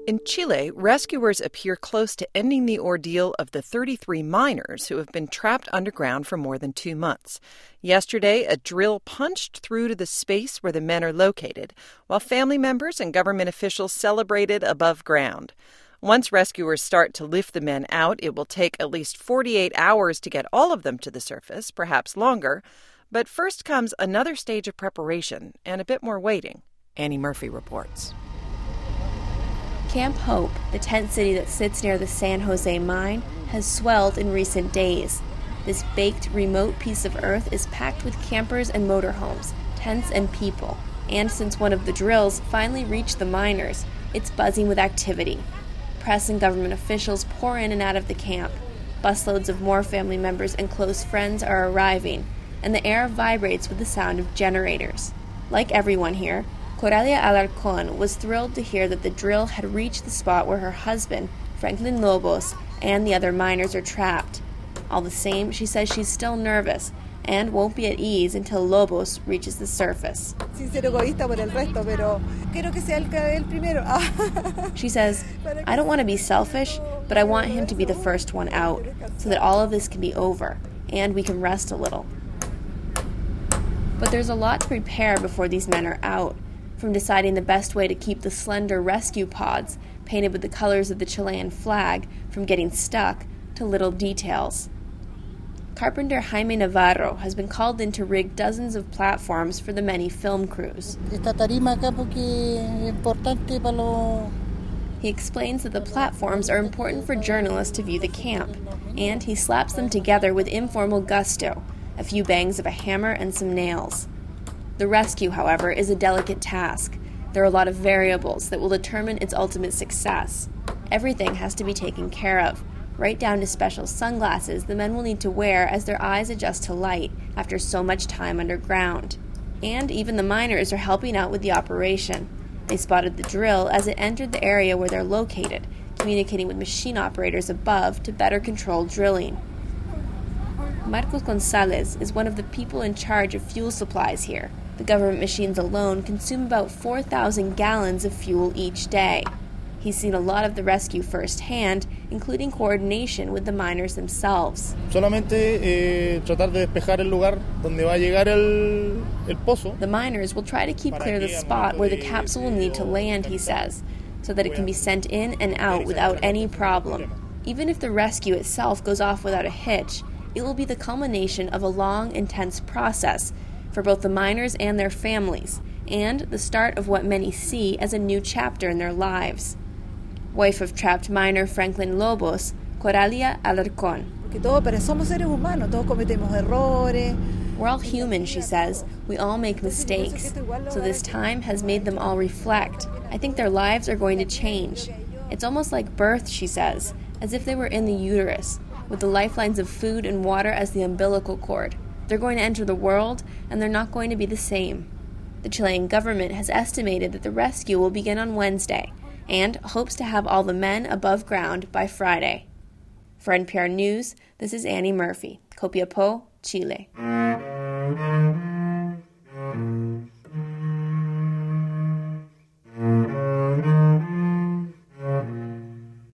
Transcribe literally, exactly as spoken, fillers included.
In Chile, rescuers appear close to ending the ordeal of the thirty-three miners who have been trapped underground for more than two months. Yesterday, a drill punched through to the space where the men are located, while family members and government officials celebrated above ground. Once rescuers start to lift the men out, it will take at least forty-eight hours to get all of them to the surface, perhaps longer. But first comes another stage of preparation and a bit more waiting. Annie Murphy reports. Camp Hope, the tent city that sits near the San Jose mine, has swelled in recent days. This baked, remote piece of earth is packed with campers and motorhomes, tents and people. And since one of the drills finally reached the miners, it's buzzing with activity. Press and government officials pour in and out of the camp. Busloads of more family members and close friends are arriving, and the air vibrates with the sound of generators. Like everyone here, Coralia Alarcón was thrilled to hear that the drill had reached the spot where her husband, Franklin Lobos, and the other miners are trapped. All the same, she says she's still nervous and won't be at ease until Lobos reaches the surface. She says, "I don't want to be selfish, but I want him to be the first one out, so that all of this can be over, and we can rest a little." But there's a lot to prepare before these men are out. From deciding the best way to keep the slender rescue pods, painted with the colors of the Chilean flag, from getting stuck, to little details. Carpenter Jaime Navarro has been called in to rig dozens of platforms for the many film crews. He explains that the platforms are important for journalists to view the camp, and he slaps them together with informal gusto, a few bangs of a hammer and some nails. The rescue, however, is a delicate task. There are a lot of variables that will determine its ultimate success. Everything has to be taken care of, right down to special sunglasses the men will need to wear as their eyes adjust to light after so much time underground. And even the miners are helping out with the operation. They spotted the drill as it entered the area where they're located, communicating with machine operators above to better control drilling. Marcos Gonzalez is one of the people in charge of fuel supplies here. The government machines alone consume about four thousand gallons of fuel each day. He's seen a lot of the rescue firsthand, including coordination with the miners themselves. Solamente eh, tratar de despejar el lugar donde va a llegar el, el pozo. The miners will try to keep clear the spot where the capsule will need to land, he says, so that it can be sent in and out without any problem. Even if the rescue itself goes off without a hitch, it will be the culmination of a long, intense process for both the miners and their families, and the start of what many see as a new chapter in their lives. Wife of trapped miner Franklin Lobos, Coralia Alarcón. We're all human, she says. We all make mistakes. So this time has made them all reflect. I think their lives are going to change. It's almost like birth, she says, as if they were in the uterus, with the lifelines of food and water as the umbilical cord. They're going to enter the world, and they're not going to be the same. The Chilean government has estimated that the rescue will begin on Wednesday, and hopes to have all the men above ground by Friday. For N P R News, this is Annie Murphy, Copiapó, Chile.